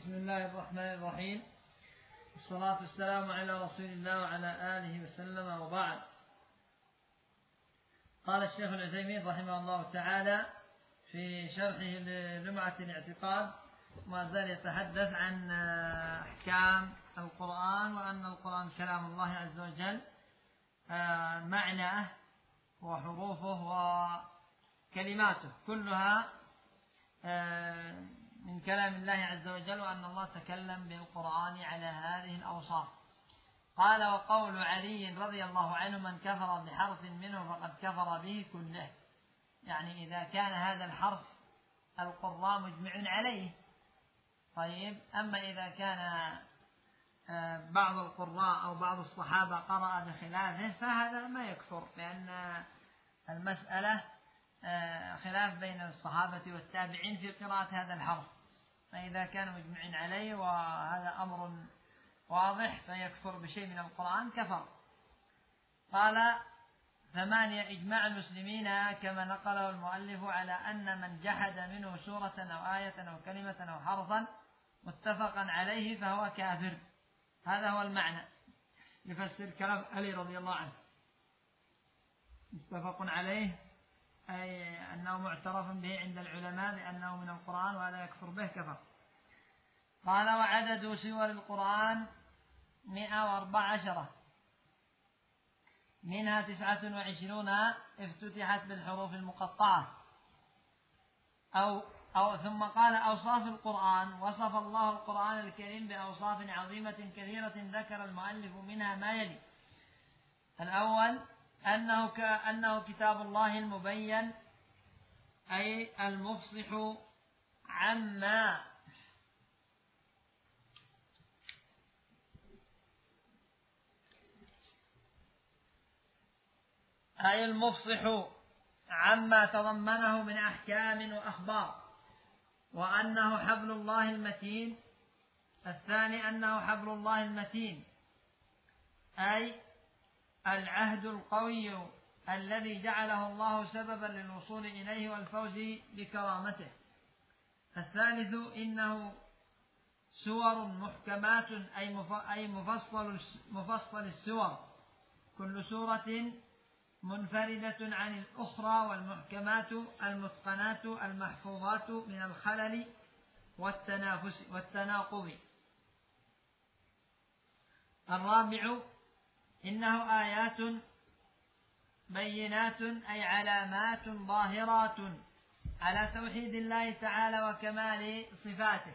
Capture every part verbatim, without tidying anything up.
بسم الله الرحمن الرحيم، والصلاة والسلام على رسول الله وعلى آله وسلم، وبعد. قال الشيخ العثيمين رحمه الله تعالى في شرحه للمعة الاعتقاد، ما زال يتحدث عن أحكام القرآن، وأن القرآن كلام الله عز وجل، معناه وحروفه وكلماته كلها من كلام الله عز وجل، وأن الله تكلم بالقرآن على هذه الأوصاف. قال: وقول علي رضي الله عنه: من كفر بحرف منه فقد كفر به كله. يعني إذا كان هذا الحرف القراء مجمع عليه. طيب، أما إذا كان بعض القراء أو بعض الصحابة قرأ بخلافه فهذا ما يكفر، لأن المسألة خلاف بين الصحابة والتابعين في قراءة هذا الحرف، فإذا كان مجمع عليه وهذا أمر واضح فيكفر بشيء من القرآن كفر. قال: ثمانية: إجماع المسلمين كما نقله المؤلف على أن من جحد منه سورة أو آية أو كلمة أو حرفا متفقا عليه فهو كافر. هذا هو المعنى، يفسر كلام علي رضي الله عنه. متفق عليه أي أنه معترف به عند العلماء بأنه من القرآن، وهذا يكفر به كفر. قال: وعدد سور القرآن مئة وأربع عشرة، منها تسعة وعشرون افتتحت بالحروف المقطعة. أو, أو ثم قال: أوصاف القرآن. وصف الله القرآن الكريم بأوصاف عظيمة كثيرة، ذكر المؤلف منها ما يلي: الأول أنه, كأنه كتاب الله المبين، أي المفصح عما أي المفصح عما تضمنه من أحكام وأخبار، وأنه حبل الله المتين. الثاني أنه حبل الله المتين، أي العهد القوي الذي جعله الله سببا للوصول إليه والفوز بكرامته. الثالث إنه سور محكمات، أي مفصل, مفصل السور، كل سورة منفردة عن الأخرى، والمحكمات المتقنات المحفوظات من الخلل والتنافس والتناقض. الرابع إنه آيات بينات، أي علامات ظاهرات على توحيد الله تعالى وكمال صفاته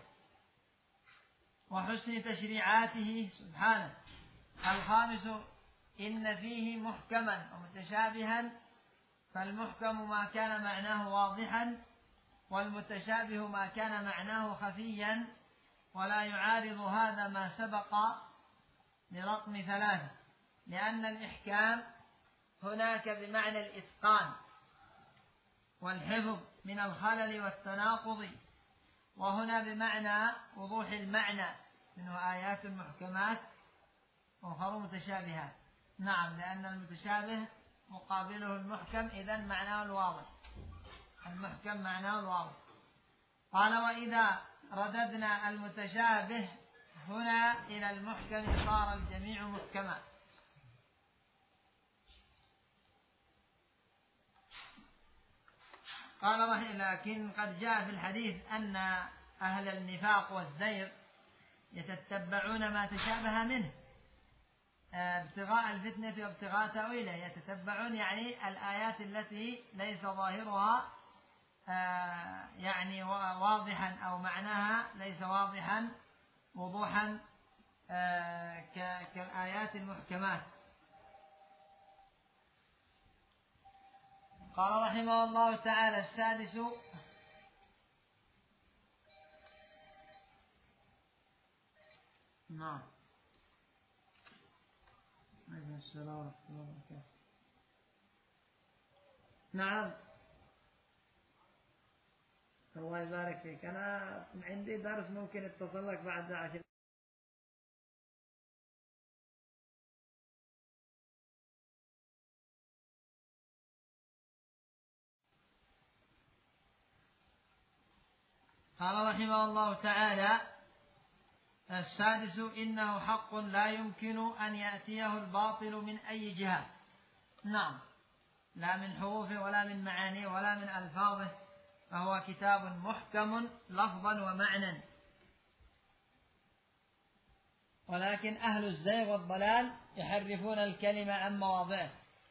وحسن تشريعاته سبحانه. الخامس إن فيه محكما ومتشابها، فالمحكم ما كان معناه واضحا، والمتشابه ما كان معناه خفيا، ولا يعارض هذا ما سبق لرقم ثلاثة، لأن الإحكام هناك بمعنى الإتقان والحفظ من الخلل والتناقض، وهنا بمعنى وضوح المعنى، منه آيات محكمات وأخرى متشابهات. نعم، لأن المتشابه مقابله المحكم، إذن معناه الواضح، المحكم معناه الواضح. قال: وإذا رددنا المتشابه هنا إلى المحكم صار الجميع محكما. قال رحمه: لكن قد جاء في الحديث أن أهل النفاق والزيغ يتتبعون ما تشابه منه ابتغاء الفتنة وابتغاء تأويله. يتتبعون يعني الآيات التي ليس ظاهرها يعني واضحا، أو معناها ليس واضحا وضوحا كالآيات المحكمات. قال رحمه الله تعالى: السادس نعم نعم الله يبارك فيك. أنا عندي درس ممكن اتصل لك بعد عشر. قال رحمه الله تعالى: السادس إنه حق لا يمكن أن يأتيه الباطل من أي جهة. نعم، لا من حروفه ولا من معانيه ولا من ألفاظه، فهو كتاب محكم لفظا ومعنى، ولكن أهل الزيغ والضلال يحرفون الكلمة عن مواضعه.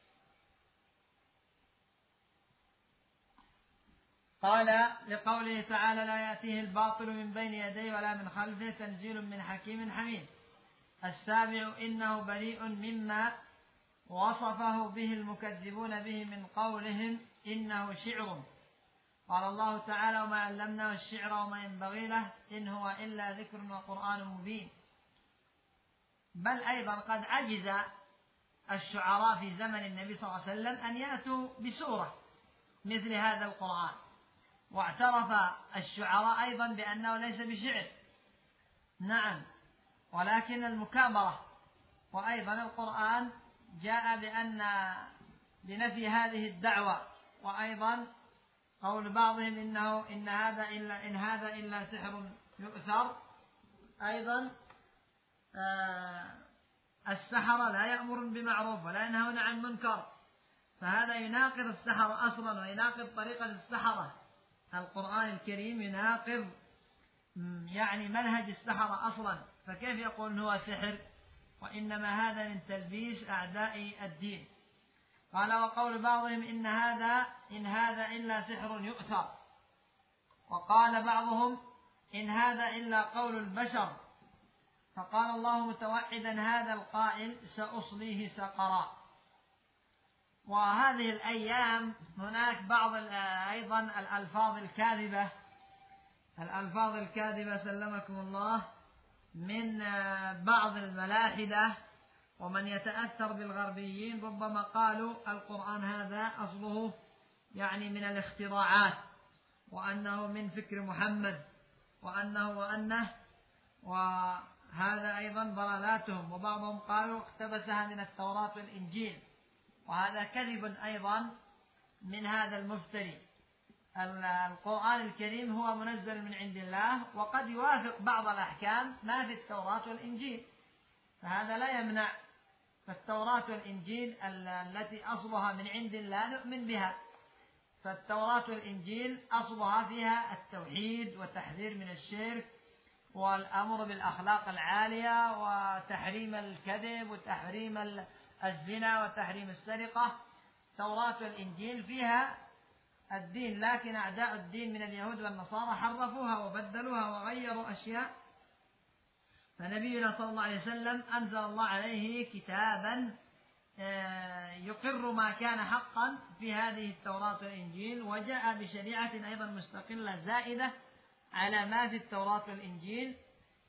قال لقوله تعالى: لا يأتيه الباطل من بين يديه ولا من خلفه تنزيل من حكيم حميد. السابع إنه بريء مما وصفه به المكذبون به من قولهم إنه شعر. قال الله تعالى: وما علمناه الشعر وما ينبغي له إن هو إلا ذكر وقرآن مبين. بل أيضا قد عجز الشعراء في زمن النبي صلى الله عليه وسلم أن يأتوا بسورة مثل هذا القرآن، واعترف الشعراء أيضا بأنه ليس بشعر. نعم، ولكن المكابرة. وأيضا القرآن جاء بأن بنفي هذه الدعوة. وأيضا قول بعضهم إنه إن هذا إلا إن هذا إلا سحر يؤثر. أيضا آه السحرة لا يأمرون بمعروف ولا ينهون عن منكر، فهذا يناقض السحرة أصلا ويناقض طريقة السحرة. القرآن الكريم يناقض يعني منهج السحرة أصلا، فكيف يقول هو سحر؟ وإنما هذا من تلبيس أعداء الدين. قال: وقول بعضهم إن هذا إن هذا إلا سحر يؤثر. وقال بعضهم إن هذا إلا قول البشر. فقال الله متوعدا هذا القائل: سأصليه سقرا. وهذه الأيام هناك بعض أيضا الألفاظ الكاذبة الألفاظ الكاذبة سلمكم الله من بعض الملاحدة ومن يتأثر بالغربيين، ربما قالوا القرآن هذا أصله يعني من الاختراعات، وأنه من فكر محمد، وأنه وأنه وهذا أيضا ضلالاتهم. وبعضهم قالوا اقتبسها من التوراة والإنجيل، وهذا كذب أيضا من هذا المفتري. القرآن الكريم هو منزل من عند الله، وقد يوافق بعض الأحكام ما في التوراة والإنجيل، فهذا لا يمنع. فالتوراة والإنجيل التي أصلها من عند الله نؤمن بها، فالتوراة والإنجيل أصلها فيها التوحيد والتحذير من الشرك والأمر بالأخلاق العالية وتحريم الكذب وتحريم الزنا وتحريم السرقة. التوراة والإنجيل فيها الدين، لكن أعداء الدين من اليهود والنصارى حرفوها وبدلوها وغيروا أشياء. فنبينا صلى الله عليه وسلم أنزل الله عليه كتابا يقر ما كان حقا في هذه التوراة والإنجيل، وجاء بشريعة أيضا مستقلة زائدة على ما في التوراة والإنجيل،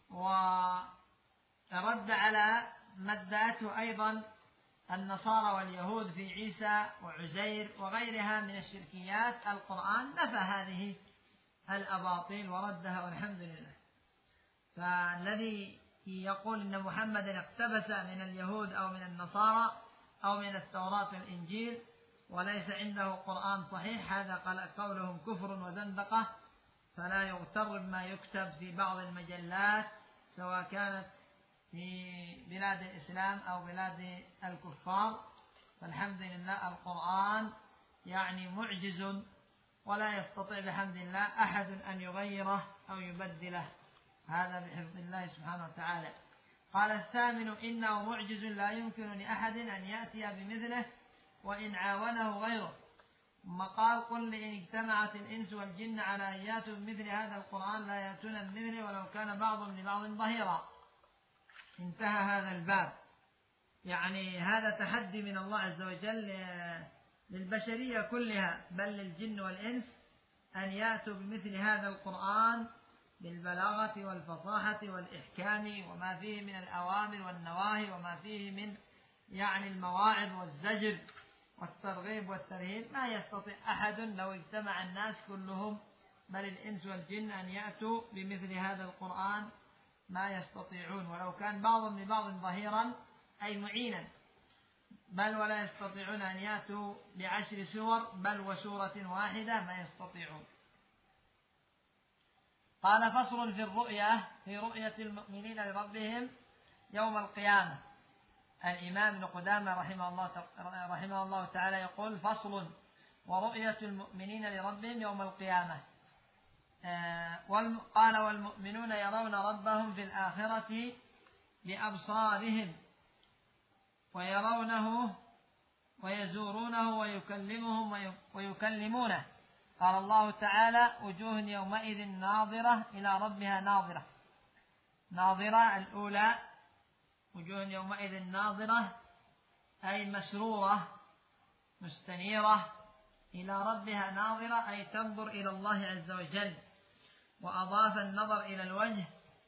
ورد على ما ادعته أيضا النصارى واليهود في عيسى وعزير وغيرها من الشركيات. القرآن نفى هذه الأباطيل وردها، والحمد لله. فالذي يقول إن محمدا اقتبس من اليهود أو من النصارى أو من التوراة والإنجيل وليس عنده قرآن صحيح، هذا قولهم كفر وزندقة، فلا يغتر بما يكتب في بعض المجلات سواء كانت في بلاد الإسلام أو بلاد الكفار. فالحمد لله القرآن يعني معجز، ولا يستطيع بحمد الله أحد أن يغيره أو يبدله، هذا بحفظ الله سبحانه وتعالى. قال: الثامن إنه معجز لا يمكن لأحد أن يأتي بمثله وإن عاونه غيره. ثم قال: قل إن اجتمعت الإنس والجن على أن يأتوا بمثل هذا القرآن لا يأتون بمثله ولو كان بعضهم لبعض ظهيرا. انتهى هذا الباب. يعني هذا تحدي من الله عز وجل للبشرية كلها، بل للجن والإنس، أن يأتوا بمثل هذا القرآن بالبلاغة والفصاحة والإحكام وما فيه من الأوامر والنواهي وما فيه من يعني المواعظ والزجر والترغيب والترهيب. ما يستطيع أحد لو اجتمع الناس كلهم بل الإنس والجن أن يأتوا بمثل هذا القرآن، ما يستطيعون، ولو كان بعضهم لبعض ظهيرا أي معينا، بل ولا يستطيعون أن يأتوا بعشر سور بل وسورة واحدة ما يستطيعون. قال فصل في الرؤية في رؤية المؤمنين لربهم يوم القيامة. الإمام ابن قدامة رحمه الله, رحمه الله تعالى يقول فصل ورؤية المؤمنين لربهم يوم القيامة. قال والمؤمنون يرون ربهم في الآخرة بأبصارهم ويرونه ويزورونه ويكلمهم ويكلمونه. قال الله تعالى وجوه يومئذ ناظرة إلى ربها ناظرة. ناظرة الأولى وجوه يومئذ ناظرة أي مسرورة مستنيرة، إلى ربها ناظرة أي تنظر إلى الله عز وجل. وأضاف النظر إلى الوجه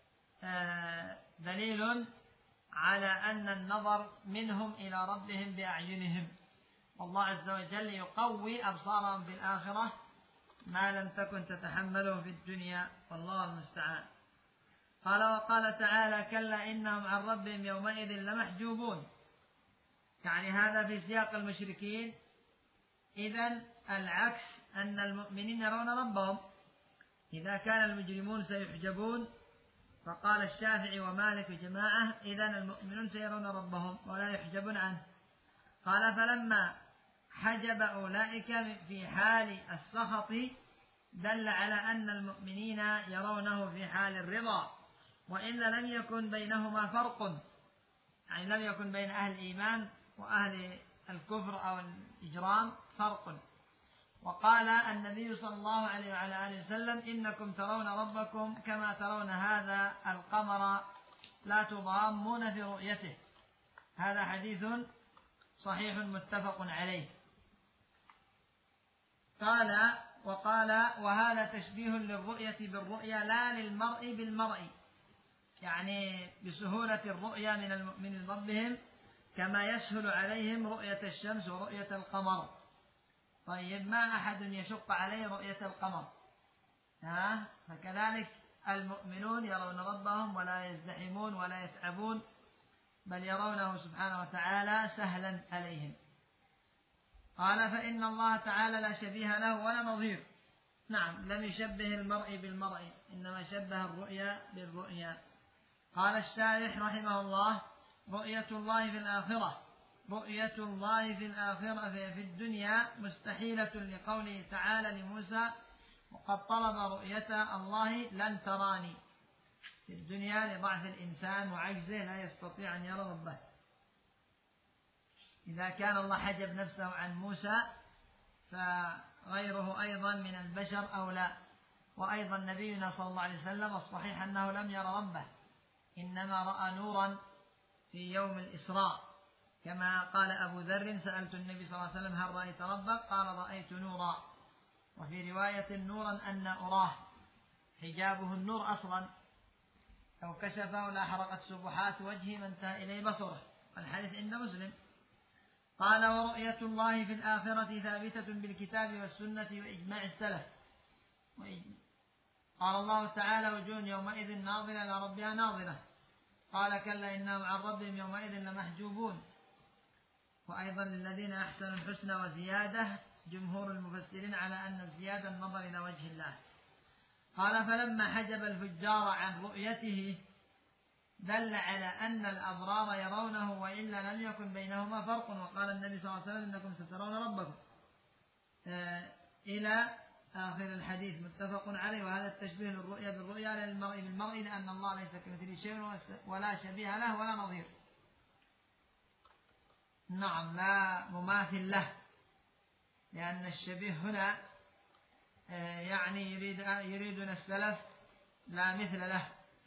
دليل على أن النظر منهم إلى ربهم بأعينهم، والله عز وجل يقوي أبصارهم في الآخرة ما لم تكن تتحمله في الدنيا، والله المستعان. قال وقال تعالى كلا إنهم عن ربهم يومئذ لمحجوبون، يعني هذا في سياق المشركين. إذن العكس أن المؤمنين يرون ربهم. إذا كان المجرمون سيحجبون فقال الشافعي ومالك جماعة إذن المؤمنون سيرون ربهم ولا يحجبون عنه. قال فلما حجب أولئك في حال السخط دل على أن المؤمنين يرونه في حال الرضا، وإلا لم يكن بينهما فرق، يعني لم يكن بين أهل الإيمان وأهل الكفر أو الإجرام فرق. وقال النبي صلى الله عليه وعلى آله وسلم إنكم ترون ربكم كما ترون هذا القمر لا تضامون في رؤيته. هذا حديث صحيح متفق عليه. قال وقال وهذا تشبيه للرؤية بالرؤيا لا للمرء بالمرء، يعني بسهولة الرؤيا من المؤمنين ربهم كما يسهل عليهم رؤية الشمس ورؤية القمر. طيب ما أحد يشق عليه رؤية القمر، ها؟ فكذلك المؤمنون يرون ربهم ولا يزدحمون ولا يتعبون، بل يرونه سبحانه وتعالى سهلا عليهم. قال فإن الله تعالى لا شبيه له ولا نظير. نعم، لم يشبه المرء بالمرء، إنما شبه الرؤيا بالرؤيا. قال الشارح رحمه الله رؤية الله في الآخرة رؤية الله في الآخرة في الدنيا مستحيلة لقوله تعالى لموسى وقد طلب رؤية الله لن تراني. في الدنيا لضعف الإنسان وعجزه لا يستطيع أن يرى ربه. إذا كان الله حجب نفسه عن موسى فغيره أيضا من البشر أولى. وأيضا نبينا صلى الله عليه وسلم الصحيح أنه لم يرى ربه، إنما رأى نورا في يوم الإسراء، كما قال أبو ذر سألت النبي صلى الله عليه وسلم هل رأيت ربك؟ قال رأيت نورا. وفي رواية نورا أن أراه، حجابه النور أصلا، لو كشفه لأحرقت سبحات وجهه ما انتهى إليه بصره. الحديث عند مسلم. قال ورؤية الله في الآخرة ثابتة بالكتاب والسنة وإجماع السلف. قال الله تعالى وجوه يومئذ ناظرة إلى ربها ناظرة. قال كلا إنهم عن ربهم يومئذ لمحجوبون. وأيضا للذين أحسنوا الحسنى وزيادة، جمهور المفسرين على أن الزيادة النظر إلى وجه الله. قال فلما حجب الفجار عن رؤيته دل على أن الأبرار يرونه وإلا لم يكن بينهما فرق. وقال النبي صلى الله عليه وسلم إنكم سترون ربكم آه إلى آخر الحديث متفق عليه. وهذا التشبيه للرؤيا بالرؤيا للمرء بالمرء لأن الله ليس كمثله شيء ولا شبيه له ولا نظير. نعم، لا مماثل له، لأن الشبيه هنا آه يعني يريد يريدنا السلف لا مثل له.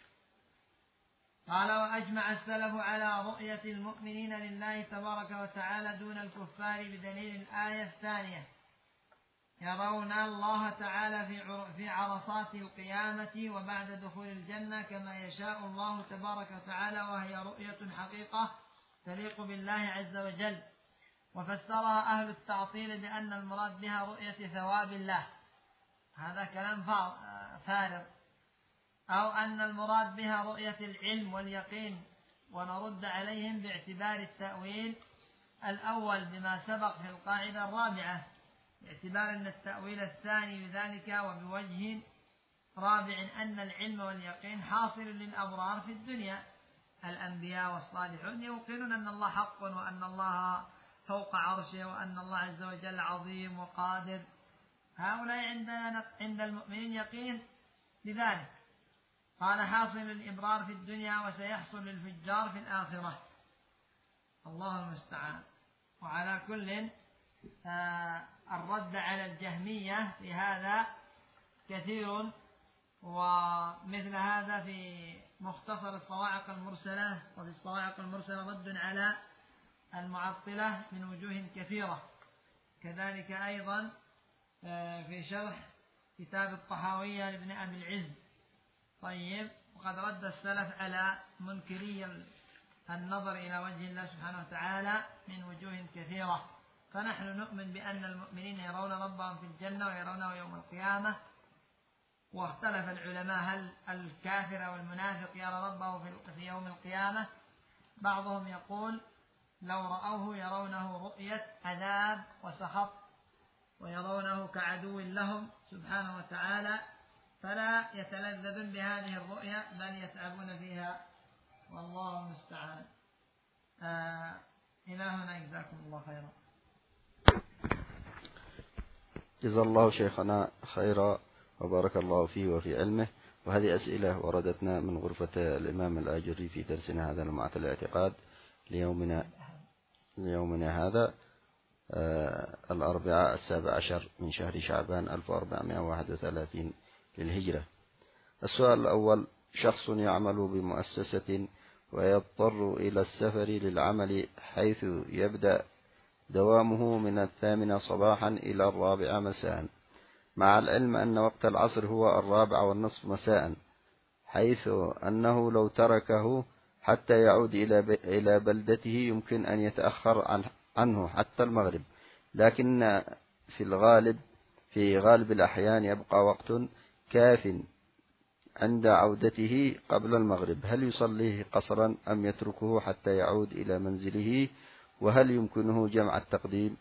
قال وأجمع السلف على رؤية المؤمنين لله تبارك وتعالى دون الكفار بدليل الآية الثانية يرون الله تعالى في عرصات القيامة وبعد دخول الجنة كما يشاء الله تبارك وتعالى، وهي رؤية حقيقة تليق بالله عز وجل. وفسرها أهل التعطيل بأن المراد بها رؤية ثواب الله، هذا كلام فارغ، أو أن المراد بها رؤية العلم واليقين. ونرد عليهم باعتبار التأويل الأول بما سبق في القاعدة الرابعة، باعتبار أن التأويل الثاني بذلك وبوجه رابع أن العلم واليقين حاصل للأبرار في الدنيا، الأنبياء والصالحون يوقنون أن الله حق وأن الله فوق عرشه وأن الله عز وجل عظيم وقادر، هؤلاء عندنا عند المؤمنين يقين لذلك. قال حاصل الإبرار في الدنيا وسيحصل للفجار في الآخرة، الله المستعان. وعلى كل آه الرد على الجهمية في هذا كثير، ومثل هذا في مختصر الصواعق المرسلة، وفي الصواعق المرسلة رد على المعطلة من وجوه كثيرة، كذلك أيضا في شرح كتاب الطحاوية لابن أبي العز. طيب، وقد رد السلف على منكري النظر إلى وجه الله سبحانه وتعالى من وجوه كثيرة، فنحن نؤمن بأن المؤمنين يرون ربهم في الجنة ويرونه يوم القيامة. واختلف العلماء هل الكافر أو المنافق يرى ربه في يوم القيامة. بعضهم يقول لو رأوه يرونه رؤية عذاب وسخط، ويرونه كعدو لهم سبحانه وتعالى، فلا يتلذذون بهذه الرؤية بل يتعبون فيها، والله المستعان. آه إلى هنا، جزاكم الله خيرا. جزا الله شيخنا خيرا وبارك الله فيه وفي علمه. وهذه أسئلة وردتنا من غرفة الإمام الآجري في درسنا هذا لمعة الاعتقاد ليومنا ليومنا هذا آه الأربعاء السابع عشر من شهر شعبان ألف وأربعمائة وواحد وثلاثين للهجرة. السؤال الأول: شخص يعمل بمؤسسة ويضطر إلى السفر للعمل، حيث يبدأ دوامه من الثامنة صباحا إلى الرابعة مساء، مع العلم أن وقت العصر هو الرابعة والنصف مساء، حيث أنه لو تركه حتى يعود إلى بلدته يمكن أن يتأخر عنه حتى المغرب، لكن في الغالب في غالب الأحيان يبقى وقت كاف عند عودته قبل المغرب. هل يصليه قصرا أم يتركه حتى يعود إلى منزله؟ وهل يمكنه جمع التقديم؟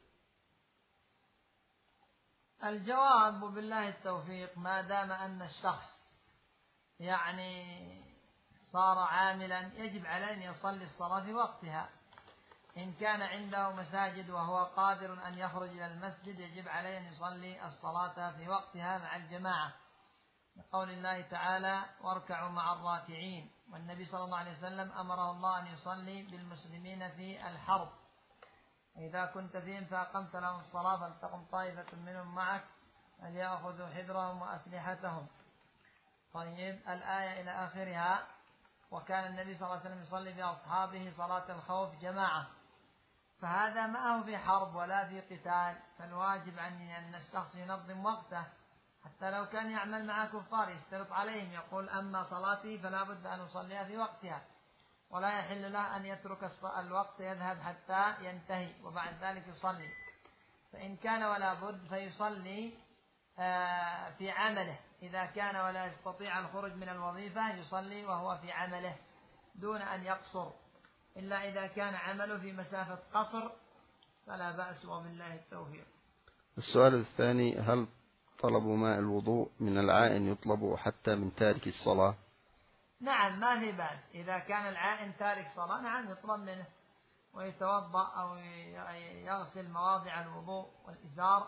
الجواب بالله التوفيق، ما دام أن الشخص يعني صار عاملا يجب عليه أن يصلي الصلاة في وقتها. إن كان عنده مساجد وهو قادر أن يخرج إلى المسجد يجب عليه أن يصلي الصلاة في وقتها مع الجماعة، لقول الله تعالى: واركعوا مع الراكعين. والنبي صلى الله عليه وسلم أمره الله أن يصلي بالمسلمين في الحرب: إذا كنت فيهم فأقمت لهم الصلاة فلتقم طائفة منهم معك فليأخذوا حذرهم وأسلحتهم. طيب، الآية إلى آخرها. وكان النبي صلى الله عليه وسلم يصلي بأصحابه صلاة الخوف جماعة، فهذا ما هو في حرب ولا في قتال، فالواجب أن الشخص ينظم وقته، حتى لو كان يعمل مع كفار يشترط عليهم، يقول: أما صلاتي فلا بد أن أصليها في وقتها، ولا يحل له أن يترك الوقت يذهب حتى ينتهي وبعد ذلك يصلي. فإن كان ولا بد فيصلي في عمله، إذا كان ولا يستطيع الخروج من الوظيفة يصلي وهو في عمله دون أن يقصر، إلا إذا كان عمله في مسافة قصر فلا بأس، وبالله التوفيق. السؤال الثاني: هل طلب ماء الوضوء من العائن يطلب حتى من تارك الصلاة؟ نعم، ما في بأس. إذا كان العائن تارك صلاة نعم يطلب منه ويتوضأ أو يغسل مواضع الوضوء والإزار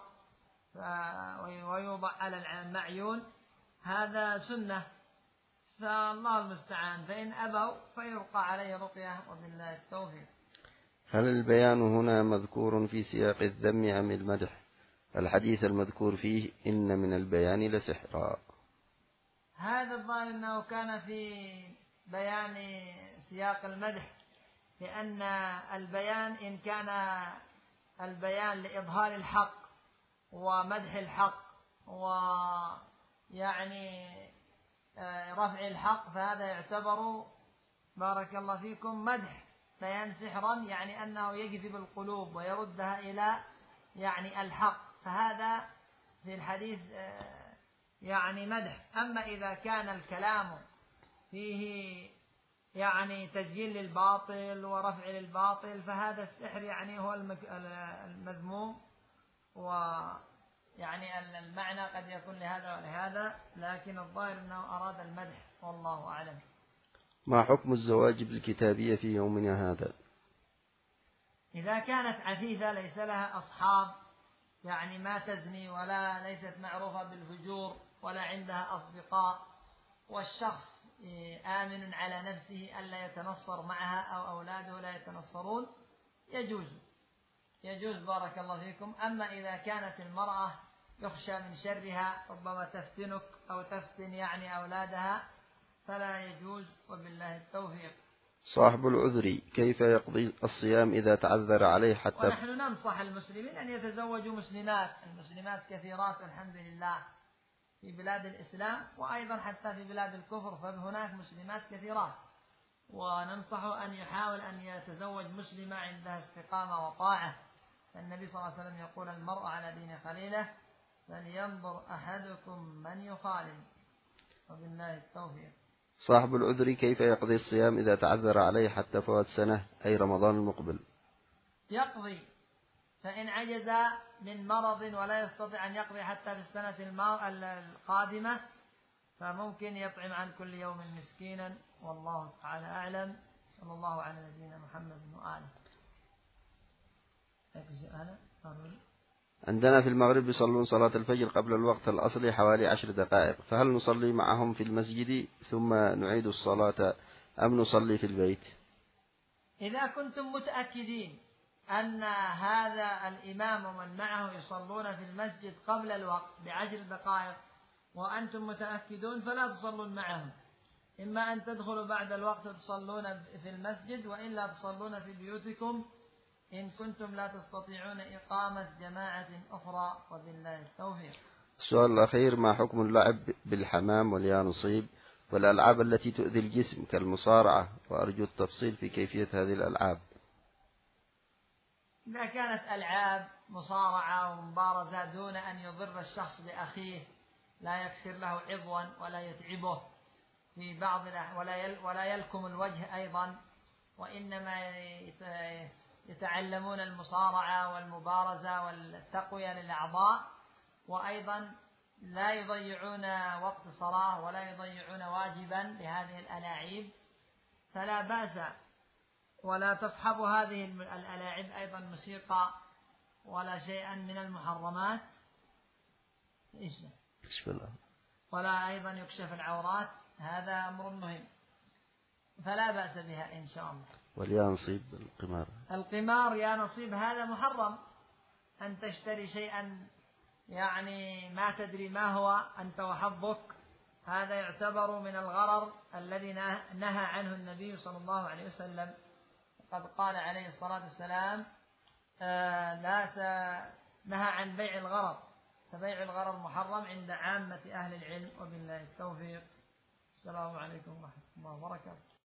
ويوضع على المعيون، هذا سنة، فالله المستعان. فإن أبوا فيرقى عليه رقية، وبالله التوفيق. هل البيان هنا مذكور في سياق الذم أم المدح؟ الحديث المذكور فيه إن من البيان لسحرا. هذا الظاهر أنه كان في بيان سياق المدح، لأن البيان إن كان البيان لإظهار الحق ومدح الحق ويعني رفع الحق، فهذا يعتبر بارك الله فيكم مدح. بيان سحرا يعني أنه يجذب القلوب ويردها إلى يعني الحق، فهذا في الحديث يعني مدح. أما إذا كان الكلام فيه يعني تسجيل للباطل ورفع للباطل، فهذا السحر يعني هو المذموم، يعني المعنى قد يكون لهذا ولهذا، لكن الظاهر أنه أراد المدح والله أعلم. ما حكم الزواج بالكتابية في يومنا هذا؟ إذا كانت عفيفة ليس لها أصحاب، يعني ما تزني ولا ليست معروفة بالفجور ولا عندها أصدقاء، والشخص آمن على نفسه ألا يتنصر معها أو أولاده لا يتنصرون، يجوز يجوز بارك الله فيكم. أما إذا كانت المرأة يخشى من شرها ربما تفتنك أو تفتن يعني أولادها فلا يجوز، وبالله التوفيق. صاحب العذر كيف يقضي الصيام إذا تعذر عليه حتى؟ ونحن ننصح المسلمين أن يتزوجوا مسلمات، المسلمات كثيرات الحمد لله في بلاد الإسلام، وأيضا حتى في بلاد الكفر فهناك مسلمات كثيرات، وننصحه أن يحاول أن يتزوج مسلمة عندها استقامة وطاعة. النبي صلى الله عليه وسلم يقول المرء على دين خليله فلينظر أحدكم من يخالل، وبالله التوفيق. صاحب العذر كيف يقضي الصيام إذا تعذر عليه حتى فوات سنة أي رمضان المقبل؟ يقضي، فإن عجز من مرض ولا يستطيع أن يقضي حتى في السنة القادمة فممكن يطعم عن كل يوم مسكينا، والله تعالى أعلم. صلى الله على نبينا محمد وآله. عندنا في المغرب يصلون صلاة الفجر قبل الوقت الأصلي حوالي عشر دقائق، فهل نصلي معهم في المسجد ثم نعيد الصلاة أم نصلي في البيت؟ إذا كنتم متأكدين أن هذا الإمام ومن معه يصلون في المسجد قبل الوقت بعشر دقائق وأنتم متأكدون فلا تصلون معهم، إما أن تدخلوا بعد الوقت تصلون في المسجد، وإلا تصلون في بيوتكم إن كنتم لا تستطيعون إقامة جماعة أخرى، وبالله التوفيق. السؤال الأخير: ما حكم اللعب بالحمام واليانصيب والألعاب التي تؤذي الجسم كالمصارعة؟ وأرجو التفصيل في كيفية هذه الألعاب. إذا كانت ألعاب مصارعة ومبارزة دون أن يضر الشخص بأخيه، لا يكسر له عضوا ولا يتعبه في بعض ولا يلكم الوجه أيضا، وإنما يتعلمون المصارعة والمبارزة والتقوية للأعضاء، وأيضا لا يضيعون وقت صلاة ولا يضيعون واجبا بهذه الألاعيب، فلا بأس. ولا تصحب هذه الألاعب أيضا موسيقى ولا شيئا من المحرمات، ولا أيضا يكشف العورات، هذا أمر مهم فلا بأس بها إن شاء الله. واليانصيب القمار القمار يا نصيب هذا محرم، أن تشتري شيئا يعني ما تدري ما هو أنت وحظك، هذا يعتبر من الغرر الذي نهى عنه النبي صلى الله عليه وسلم. قد قال عليه الصلاة والسلام آه لا نهى عن بيع الغرر، فبيع الغرر محرم عند عامة أهل العلم، وبالله التوفيق. السلام عليكم ورحمة الله وبركاته.